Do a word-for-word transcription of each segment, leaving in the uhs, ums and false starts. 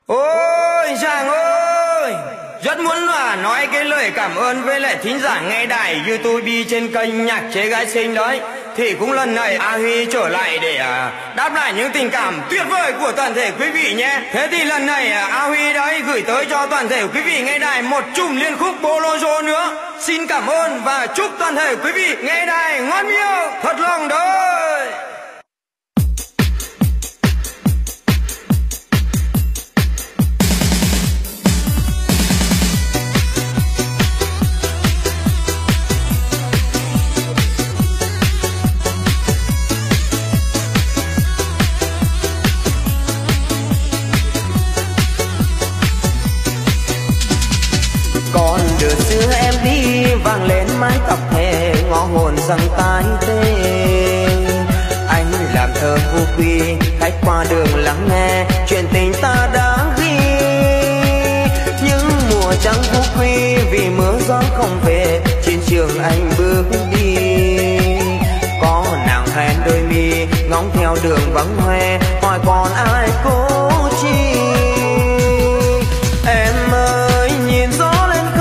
Ôi Giang ơi, rất muốn là nói cái lời cảm ơn với lại thính giả nghe đài YouTube trên kênh Nhạc Chế Gái Xinh đấy. Thì cũng lần này A Huy trở lại để uh, đáp lại những tình cảm tuyệt vời của toàn thể quý vị nhé. Thế thì lần này uh, A Huy đấy gửi tới cho toàn thể quý vị nghe đài một chùm liên khúc bolero nữa. Xin cảm ơn và chúc toàn thể quý vị nghe đài ngon miệng thật lòng đấy. Còn đưa xưa em đi vang lên mái tóc thề ngõ hồn dâng tai tê. Anh làm thơ vô quy khách qua đường lắng nghe chuyện tình ta đã ghi. Những mùa trắng vô quy vì mưa gió không về trên trường anh bước đi. Có nàng hẹn đôi mi ngóng theo đường vắng hoe hỏi còn ai cố chi. Em ơi nhìn gió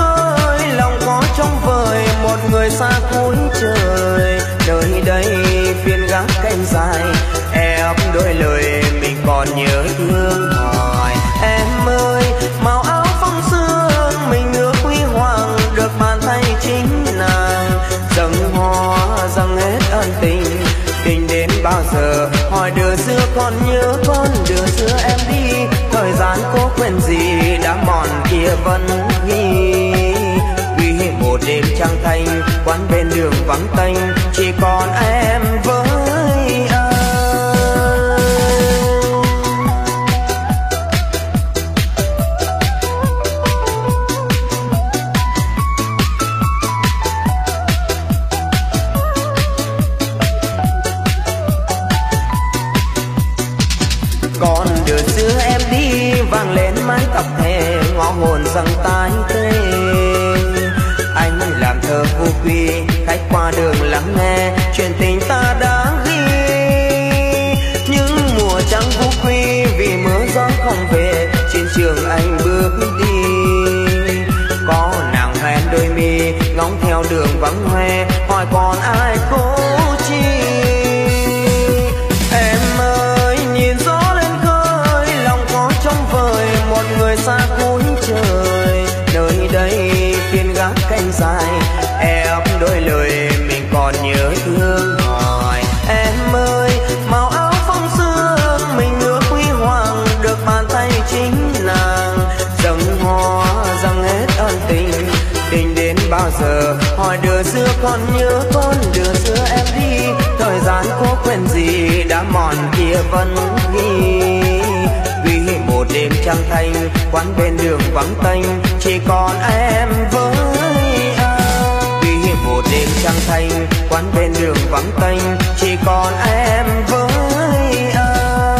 một người xa cuối trời nơi đây phiên gác cánh dài ép đôi lời mình còn nhớ thương hỏi. Em ơi màu áo phong sương mình ước huy hoàng được bàn tay chính nàng dâng hoa dâng hết ân tình. Tình đến bao giờ hỏi đưa xưa còn nhớ con đưa xưa em đi thời gian có quên gì đã mòn kia vẫn ghi. Một đêm trăng thanh quán bên đường vắng tênh chỉ còn em với anh. Còn đưa xưa em đi vang lên mái tóc thề ngõ hồn dâng tai tê. Anh làm thơ vô quy khách qua đường lắng nghe chuyện tình ta đã ghi. Những mùa trắng vô quy vì mưa gió không về trên trường anh bước đi. Có nàng hẹn đôi mi ngóng theo đường vắng hoe hỏi còn ai cố chi. Em ơi nhìn gió lên khơi lòng có trống vời một người xa cuối trời nơi đây phiên gác cánh dài ép đôi lời mình còn nhớ thương hỏi. Em ơi màu áo phong sương mình ước huy hoàng được bàn tay chính nàng dâng hoa dâng hết ân tình. Tình đến bao giờ hỏi đưa xưa còn nhớ con đưa xưa em đi thời gian có quên gì đã mòn kia vẫn ghi. Vì một đêm trăng thanh quán bên đường vắng tênh chỉ còn em với anh. Vì một đêm trăng thanh quán bên đường vắng tênh chỉ còn em với anh.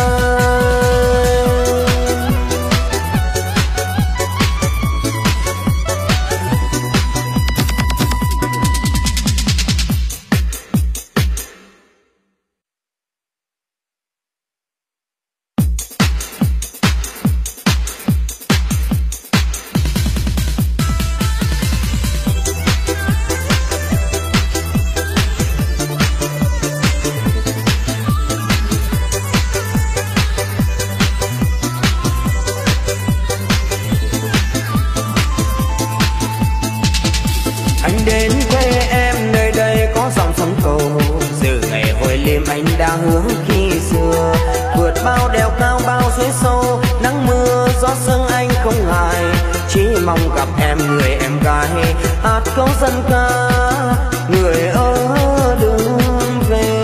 Anh đã hứa khi xưa vượt bao đèo cao bao suối sâu nắng mưa gió sương anh không ngại chỉ mong gặp em người em gái hát câu dân ca người ở đường về.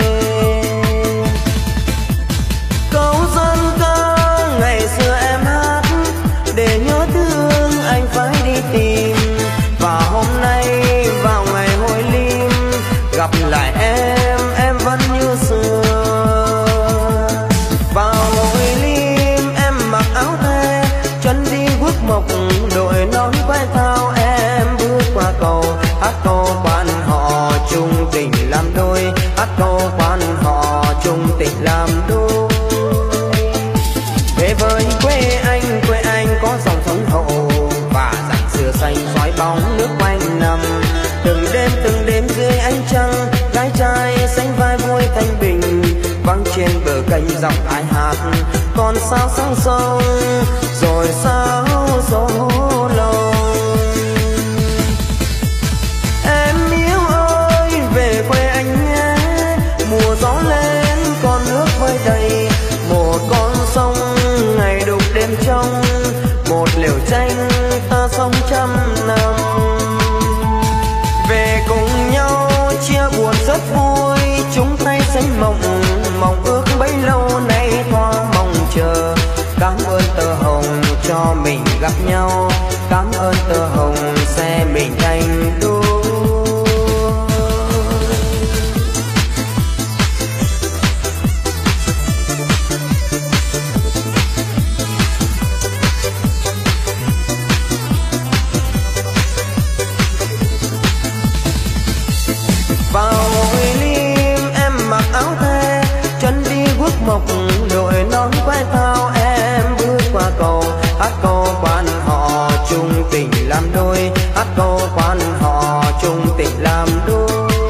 Câu dân ca ngày xưa em hát để nhớ thương anh phải đi tìm và hôm nay vào ngày hồi lim gặp lại em em vẫn như xưa. Vào hồi lim em mặc áo the chân đi guốc mộc đội nón vai thao em bước qua cầu hát câu quan họ chung tình làm đôi giọng ai hát còn sao sang sông rồi sao gió lòng. Em yêu ơi về quê anh nhé, mùa gió lên con nước vơi đầy, một con sông ngày đục đêm trong, một liều tranh ta sống trăm năm. Về cùng nhau chia buồn rất vui, chúng tay xanh mộng mộng ước bấy lâu nay thoa mong chờ. Cảm ơn tơ hồng cho mình gặp nhau, cảm ơn tơ hồng xe mình thành đôi. Vào hội lim em mặc áo the, chân đi guốc mộc đội nón quay thao, em bước qua cầu hát câu quan họ chung tình làm đôi, hát câu quan họ chung tình làm đôi.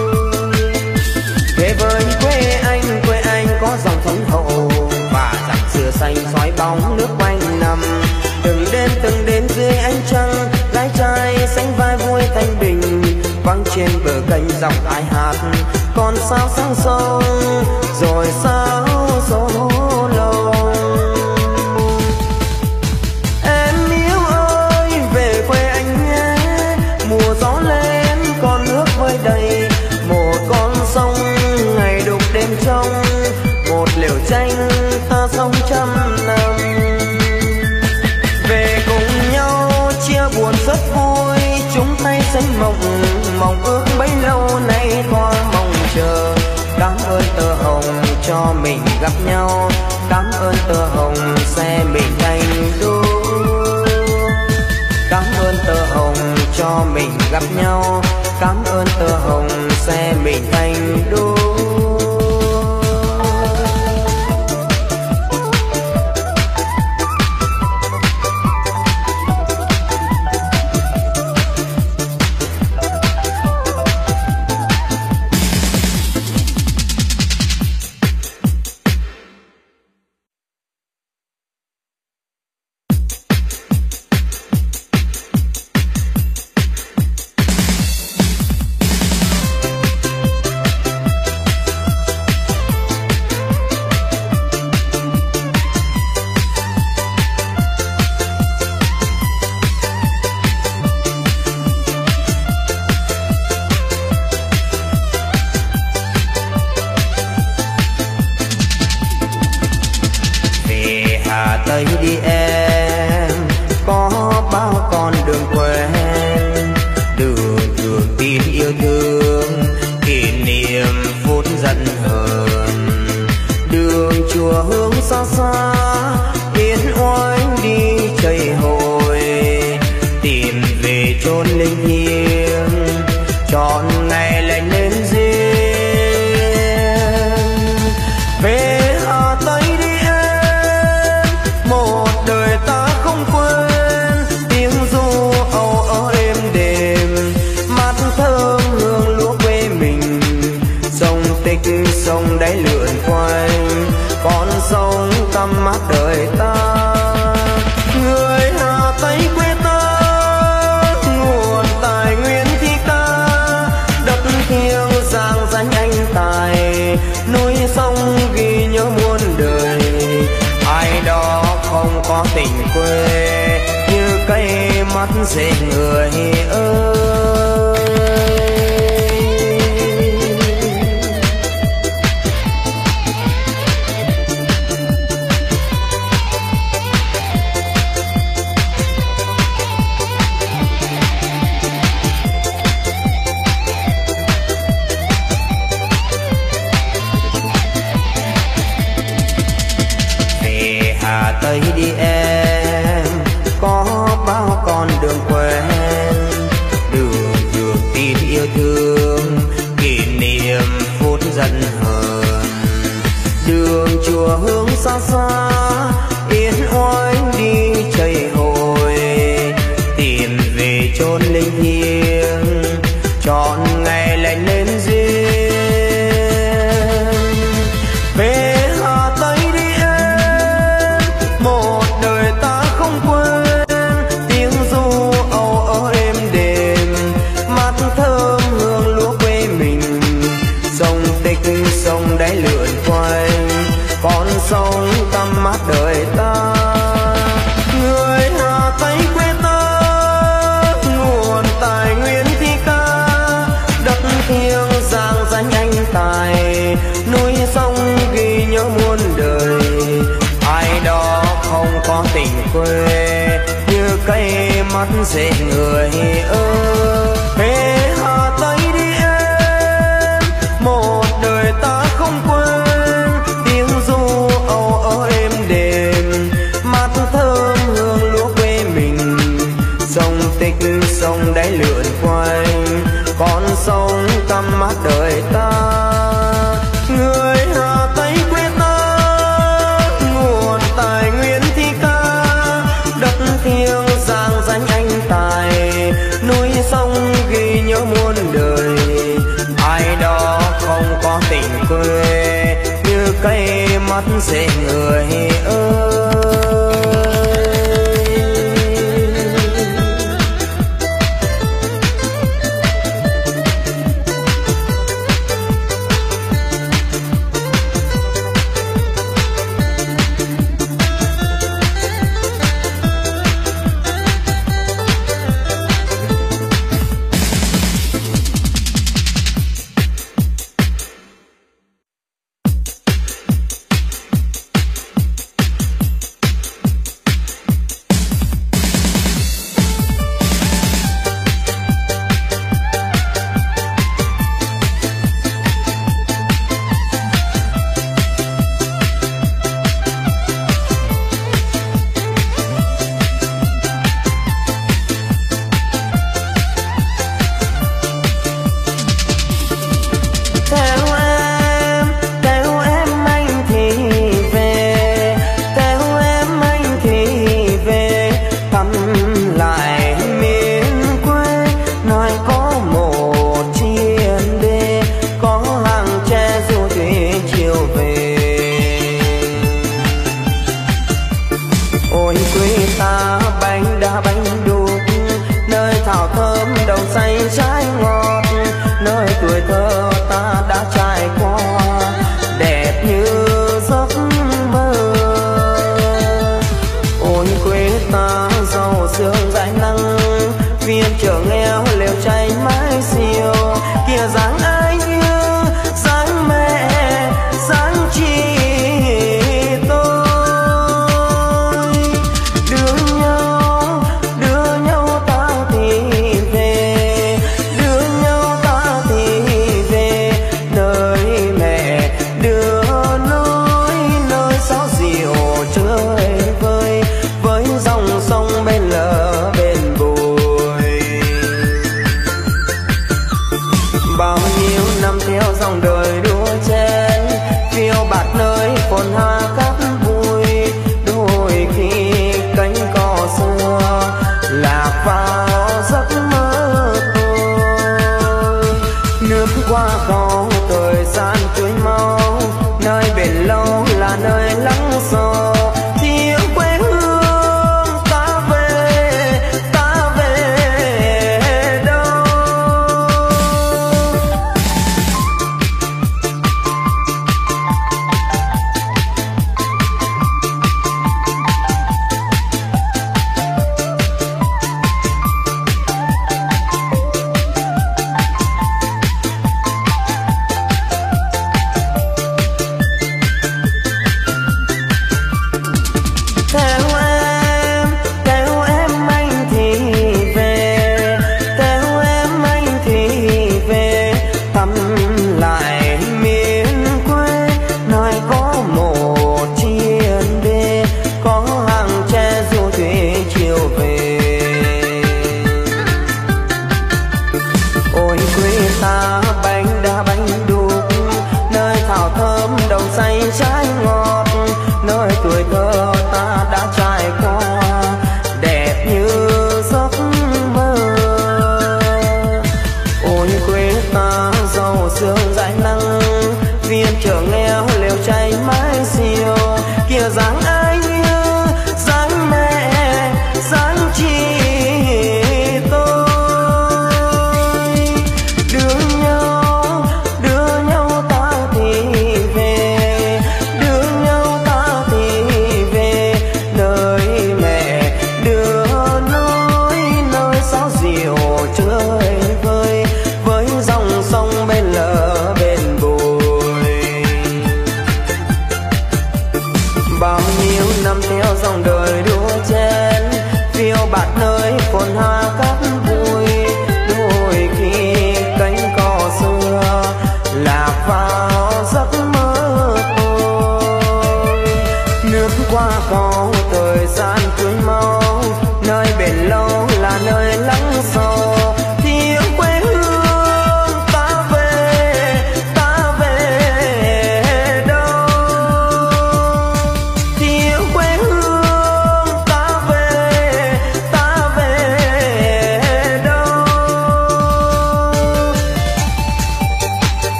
Về với quê anh, quê anh có dòng sông hậu và dặm xưa xanh soi bóng nước quanh nằm. Từng đêm từng đêm dưới ánh trăng, gái trai sánh vai vui thanh bình, vắng trên bờ kênh dòng ai hát còn sao sang sông rồi sao gió lòng. Em yêu ơi về quê anh nhé, mùa gió lên con nước vơi đầy, một con sông ngày đục đêm trong, một liều tranh ta sống trăm năm. Về cùng nhau chia buồn rất vui, chúng tay xanh mộng mong ước bấy lâu nay thoa mong chờ. Cảm ơn tơ hồng cho mình gặp nhau, cảm ơn tơ hồng xe mình thành đôi. Cảm ơn tơ hồng cho mình gặp nhau, cảm ơn tơ hồng xe mình thành đôi. Tây đi em có bao con đường quen, đường đường tin yêu thương kỷ niệm phút giận hờn. Đường chùa hướng xa xa yên oanh đi chảy hồi, tìm về chốn linh thiêng trọn ngày lại nên riêng. Về Hà Tây đi một đời ta không quên, tiếng ru âu ở êm đềm, mát thơm hương lúa quê mình. Sông Tích sông đáy lượn quanh, con sông tăm mát đời ta. Người Hà Tây quê ta nguồn tài nguyên thi ca, đất thiêng giang danh anh tài, núi sông ghi nhớ muôn đời. Ai đó không có tình quê như cây mắt dễ người ơi. Về Hà Tây đi em có bao con đường quen, đường tình quê như cây mắt dễ người ơi. Ê Hà Tây đi em, một đời ta không quên tiếng ru âu ơ êm đềm, mát thơm hương lúa quê mình. Sông Tích sông đáy lượn quanh, con sông căm mắt đời ta. Người Hà Tây quê ta nguồn tài nguyên thi ca, đất thiêng giang danh anh tài, núi sông ghi nhớ muôn đời. Ai đó không có tình quê như cây mắt dễ người ơi. Sông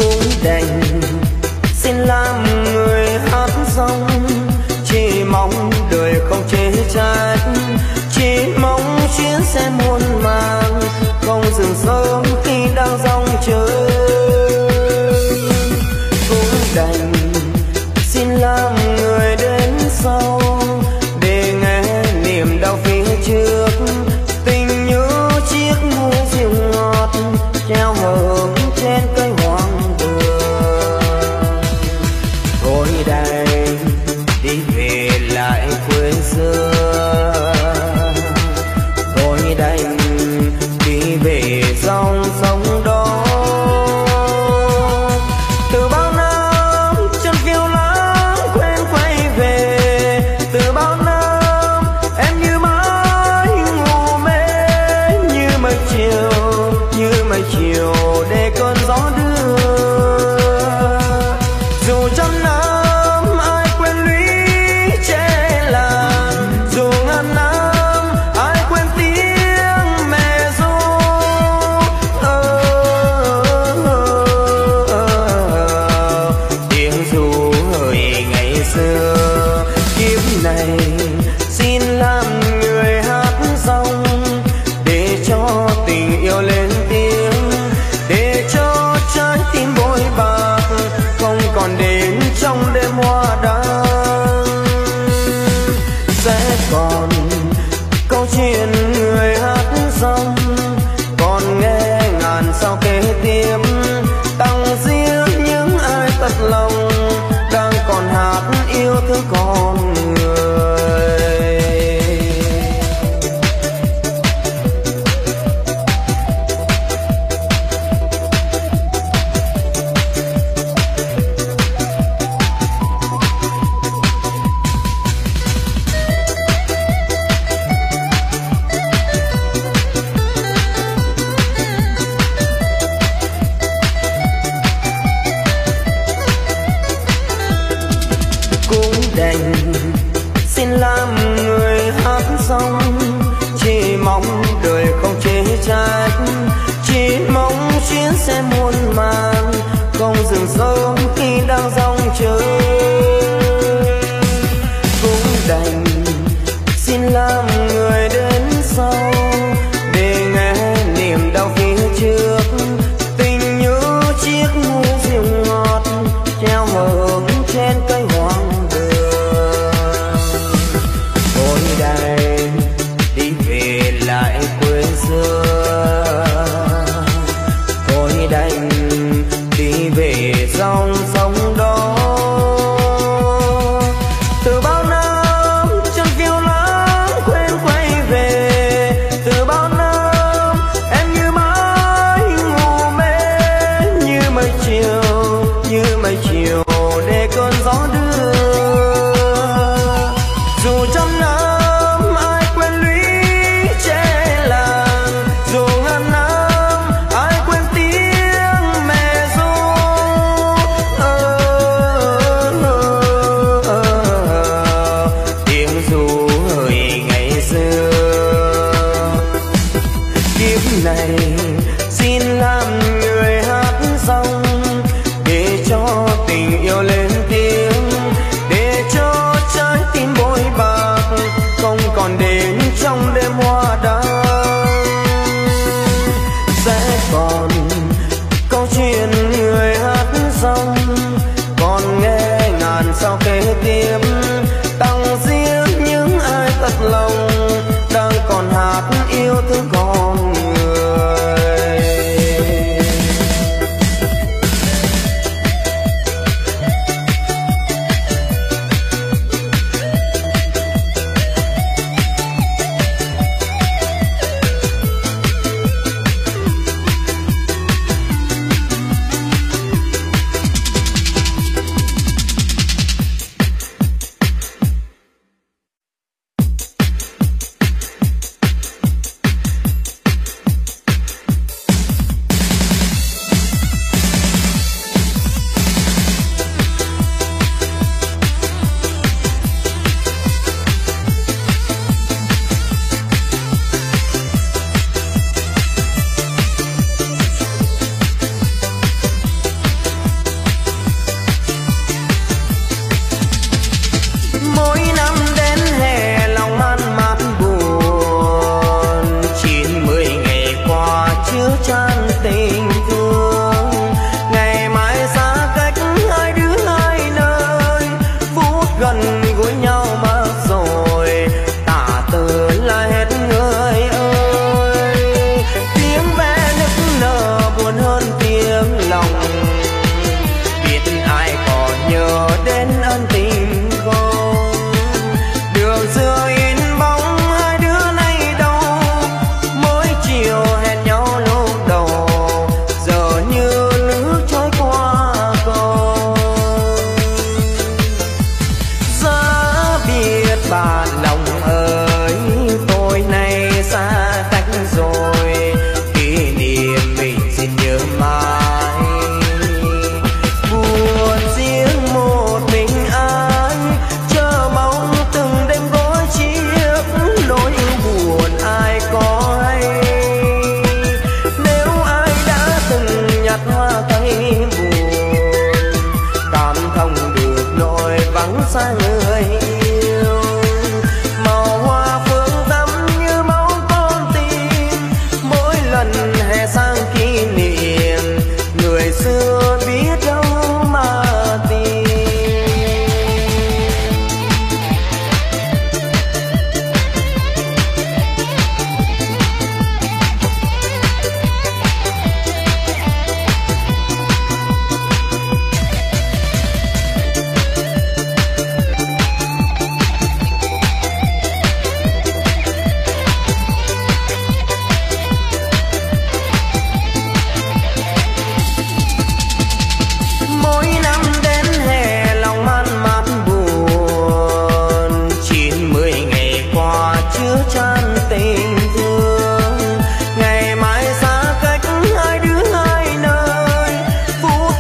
cũng đành xin làm người hát xong, chỉ mong đời không chê trách, chỉ mong chuyến xe muôn màng không dừng sớm khi đang dòng chơi. Cũng đành xin làm người đến sau để nghe niềm đau phía trước, tình nhớ chiếc môi rượu ngọt treo hờn trên cây hoang đường. Thôi đây đi về lại quê xưa, thôi đành đi về dòng sông đó. Từ bao năm chân phiêu lãng quên quay về, từ bao năm em như mãi ngủ mê, như mây chiều như mây chiều để cơn gió đưa. Dù trăm năm ai quên lũy che làng, dù ngàn năm ai quên tiếng mẹ ru. ờ, ờ, ờ, tiếng ru hỡi ngày xưa. Kiếp này xin làm người hát xong để cho tình yêu lên tiếng, để cho trái tim bội bạc không còn đến trong đêm hoa đăng. Sẽ còn câu chuyện người hát xong, còn nghe ngàn sao kế tiếp, tặng riêng những ai thật lòng đang còn hát yêu thương con người. Cũng đành xin làm người hát xong, chỉ mong đời không chê trách, chỉ mong chuyến xe muôn màng không dừng sớm khi đang dòng chơi. Cũng đành xin làm người đến sau để nghe niềm đau phía trước, tình nhớ chiếc môi rượu ngọt treo hờn trên cây hoang đường. Thôi đây đi về lại quê xưa, thôi đành đi về dòng sông đó. Từ bao năm chân phiêu lãng quên quay về,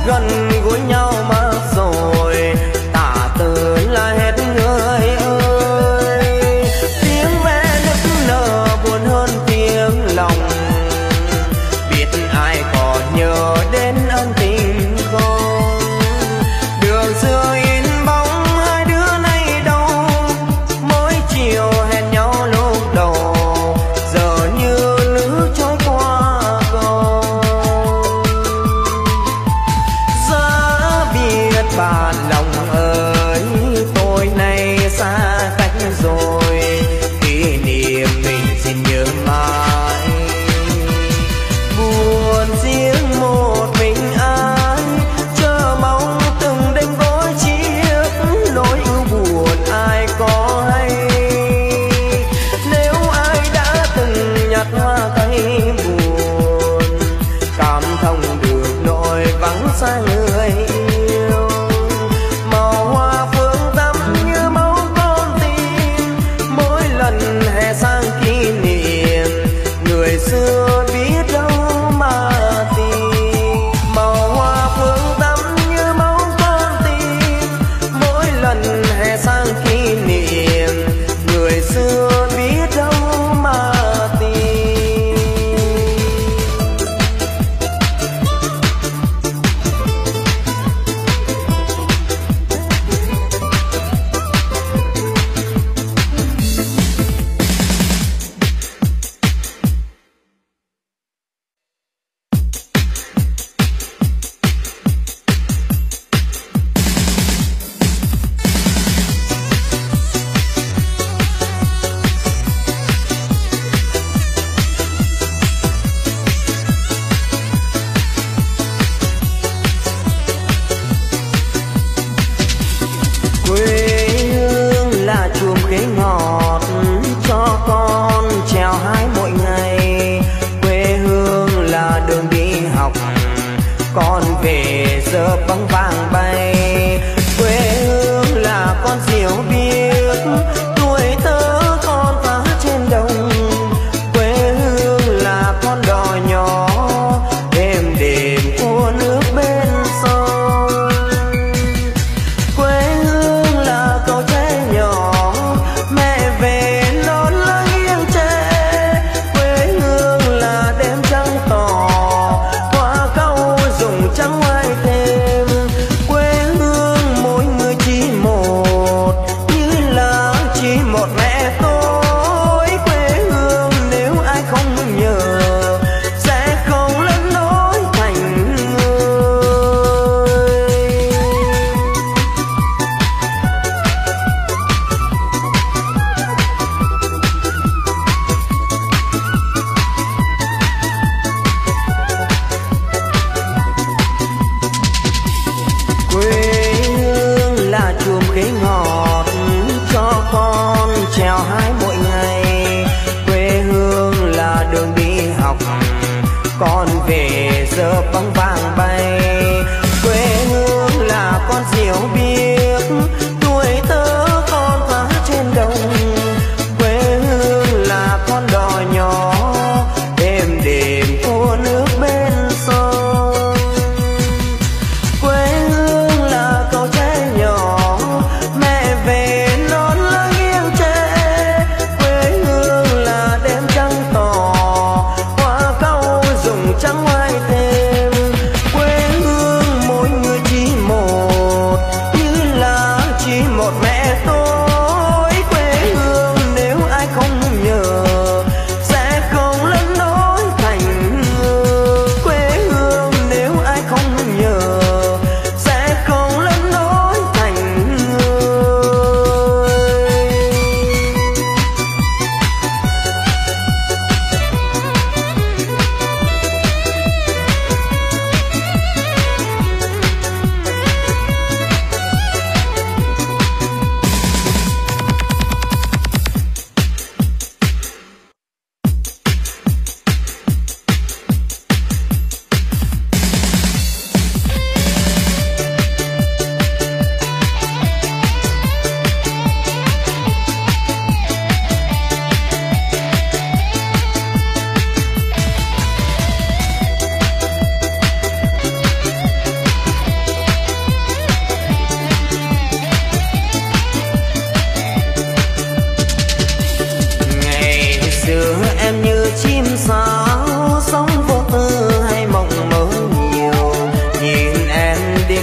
gần gũi nhau mà rồi tả từ là hết người ơi. Tiếng ve nức nở buồn hơn tiếng lòng, biết ai có nhớ đến ân tình không? Đường xưa in bóng hai đứa nay đâu, mỗi chiều hẹn nhau lúc đầu, giờ như lứa trôi qua cầu. Giá biết bạn lòng ơi, tôi nay xa cách rồi, kỷ niệm mình xin nhớ mãi. Buồn riêng một mình ai, chờ mong từng đêm gối chiếc, nỗi ưu buồn ai có hay. Nếu ai đã từng nhặt hoa cây buồn, cảm thông được nỗi vắng xa người yêu. Màu hoa phương tắm như máu con tim, mỗi lần hè sang kỷ niệm, người xưa biết đâu mà tìm. Màu hoa phương tắm như máu con tim, mỗi lần hè sang kỷ niệm, người xưa biết đâu mà tìm. Quê hương là chùm khế ngọt cho con trèo hái mỗi ngày. Quê hương là đường đi học, con về giờ băng vàng bay. Quê hương là con diều biếc, tuổi thơ con phá trên đồng. Quê hương là con đò nhỏ, đêm đêm của nước bên sông. Quê hương là cậu trẻ nhỏ, mẹ về non lá nghiêng tre. Quê hương là đêm trăng tỏ, hoa cau dùng trắng ngoài thêm. Quê hương mỗi người chỉ một, như là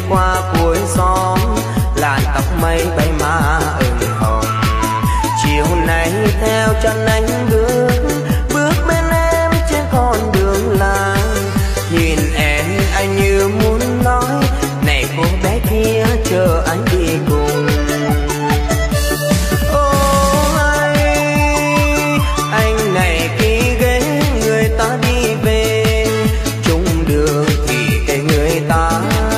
qua cuối xóm, làn tóc mây bay má ửng hồng. Chiều nay theo chân anh bước, bước bên em trên con đường làng. Nhìn em anh như muốn nói, này cô bé kia chờ anh đi cùng. Ô hay anh này khi ghế người ta đi về, chung đường thì cái người ta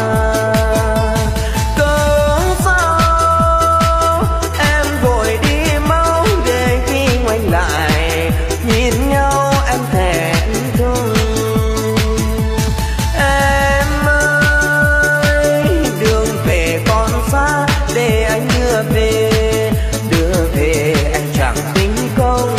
cớ sao em vội đi mau, để khi ngoảnh lại nhìn nhau em thẹn thùng. Em ơi đường về còn xa, để anh đưa về, đưa về anh chẳng tính công.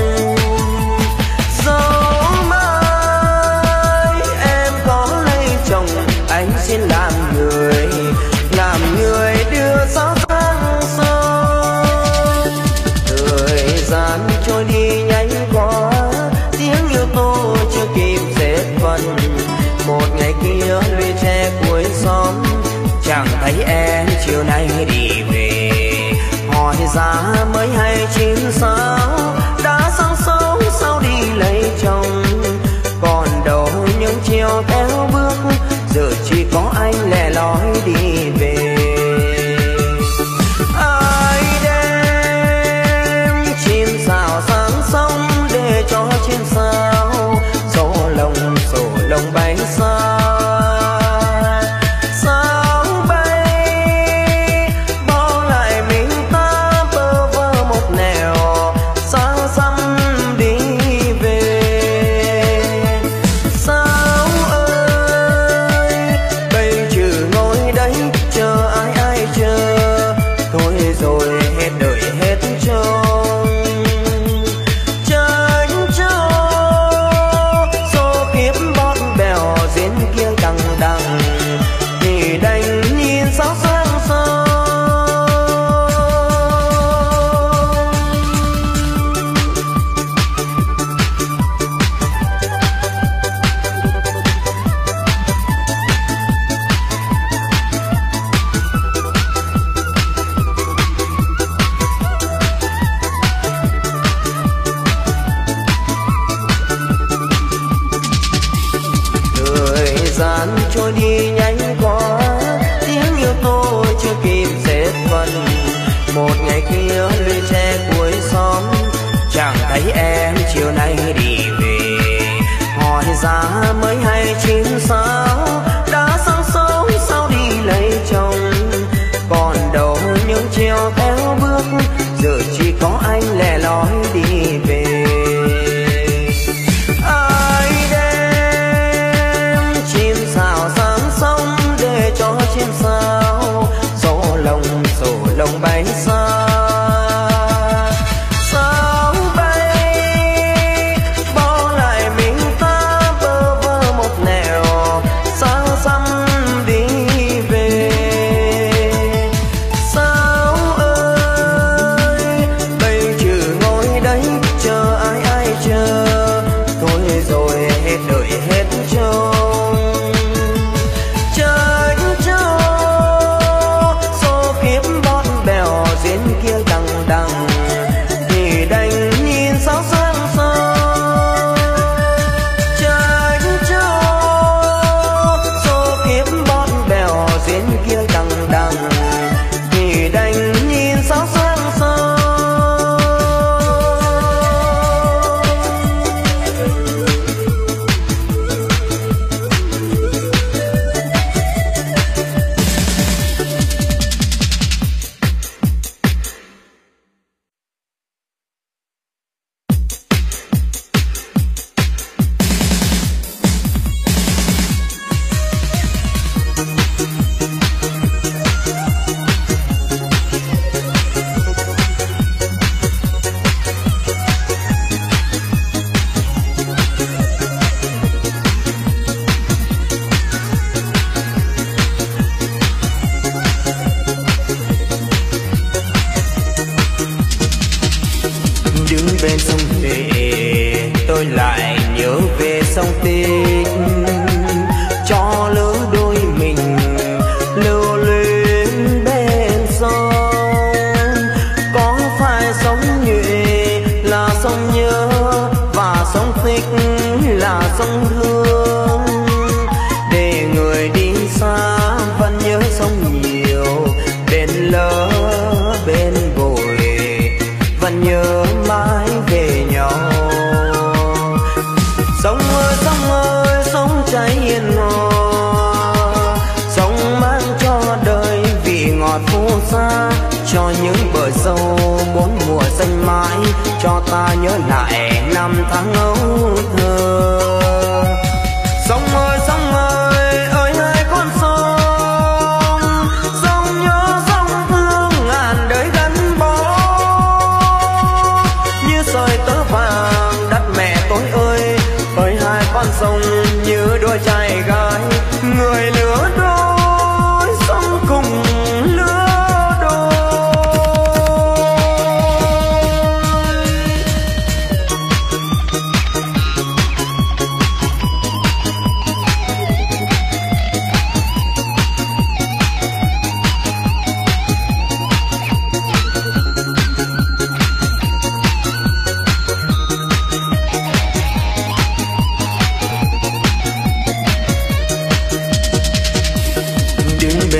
Dẫu mai em có lấy chồng, anh xin làm người, làm người đưa gió sang sông. Thời gian trôi đi nhanh quá, tiếng yêu tô chưa kịp dệt vần. Một ngày kia lũy tre cuối xóm, chẳng thấy em chiều nay đi về. Hỏi ra mới hay chín sao, đã sáng sớm sao đi lấy chồng. Còn đâu những chiều theo bước, giờ chỉ có anh lẻ loi đi về. Ai đem chim sào sáng sông, để cho chim sao số lồng số lồng bay xa. Sao bay bỏ lại mình ta bơ vơ một nẻo, xa xăm đi về. Sao ơi bây trừ ngồi đây chờ ai ai chờ, thôi rồi hết đời hết trông. Tranh châu số kiếp bót bèo diễn kia đằng đằng, thì đành nhìn sao sáng sớm. Thời gian trôi đi nhanh quá, tiếng yêu tôi chưa kịp dệt vần. Một ngày kia lũy tre cuối xóm, chẳng thấy em chiều nay đi về. Hỏi ra mới hay chín sao, đã sáng sớm sao đi lấy chồng. Còn đâu những chiều theo bước, giờ chỉ có anh lẻ loi đi về. Ai đem chim sào sáng sông, để cho chim sao số lồng số lồng bay xa. Sao bay bỏ lại mình ta bơ vơ một nẻo, xa xăm đi về. Sao ơi bây trừ ngồi đây chờ ai ai chờ, thôi rồi hết đời hết trông. Tranh châu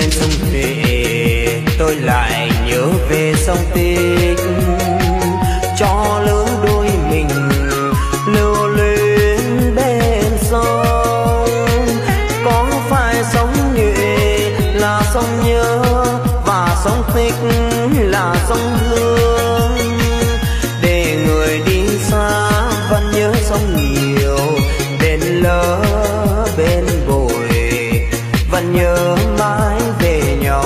bên sông Huệ tôi lại nhớ về sông Tích, cho lứa đôi mình lưu luyến bên sông. Có phải sông Nhuệ là sông nhớ và sông Tích là sông hương, để người đi xa vẫn nhớ sông nhiều, bên lỡ bên bồi vẫn nhớ mãi về nhau.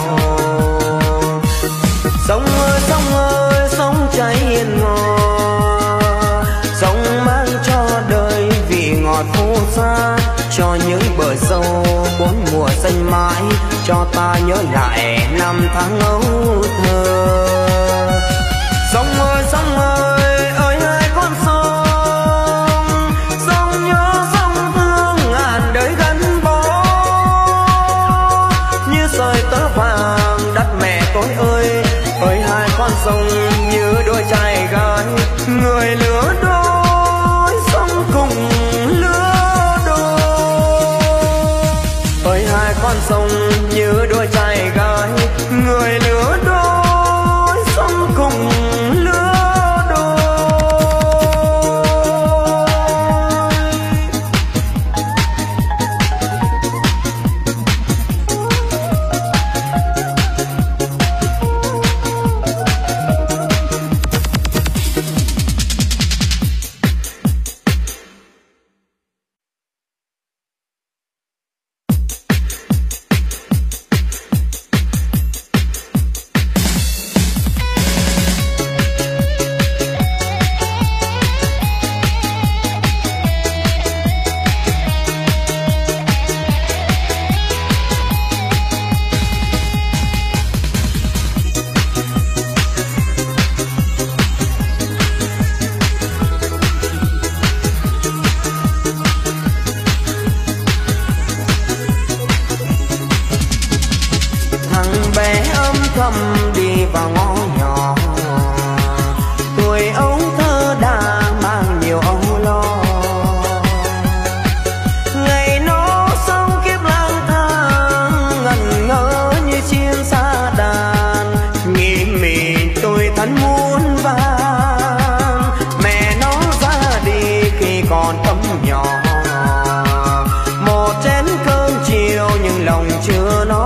Sông ơi sông ơi sông chảy hiền ngò, sông mang cho đời vị ngọt phù sa, cho những bờ sâu bốn mùa xanh mãi, cho ta nhớ lại năm tháng ấu thơ. Sông ơi sông ơi ơi hai con sông, sông nhớ sông thương ngàn đời gắn bó, như sợi tơ vàng đất mẹ tôi ơi. Ơi hai con sông như đôi trai gái, người lứa đôi sông cùng lứa đôi. Ơi hai con sông như đôi trai gái, người lứa đôi sông cùng lứa đôi. Thầm đi vào ngõ nhỏ, tuổi ấu thơ đã mang nhiều âu lo. Ngày nó sống kiếp lang thang, ngẩn ngơ như chim sa đàn, nghĩ mình tôi thân muôn vàng. Mẹ nó ra đi khi còn tấm nhỏ, một chén cơm chiều nhưng lòng chưa no.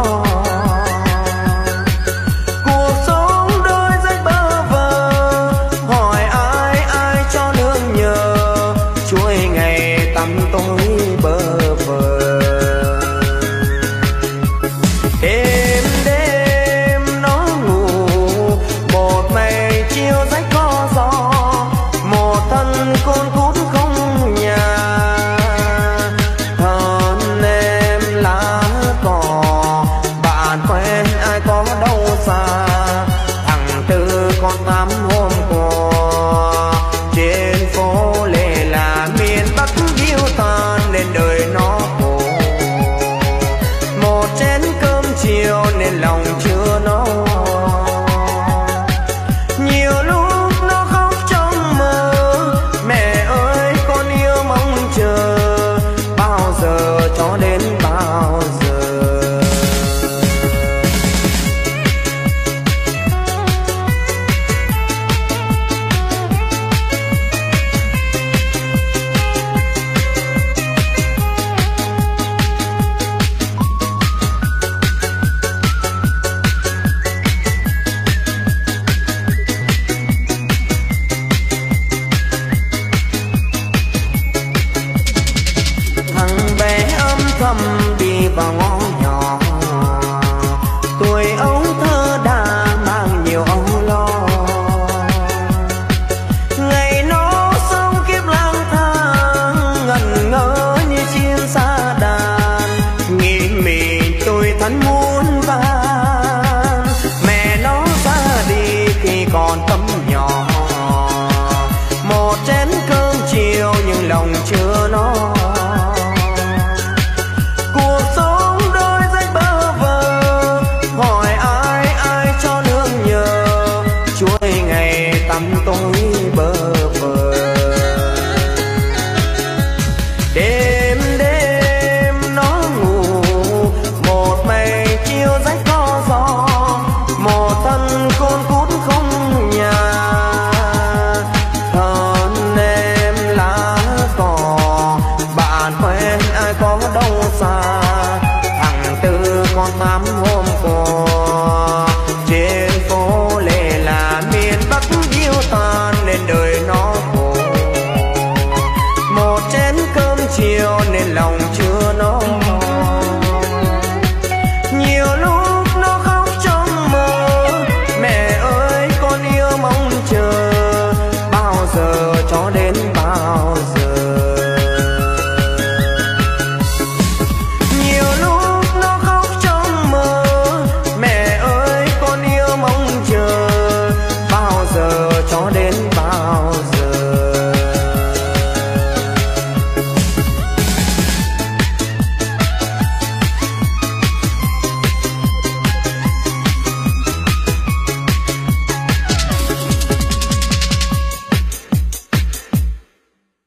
tham hồn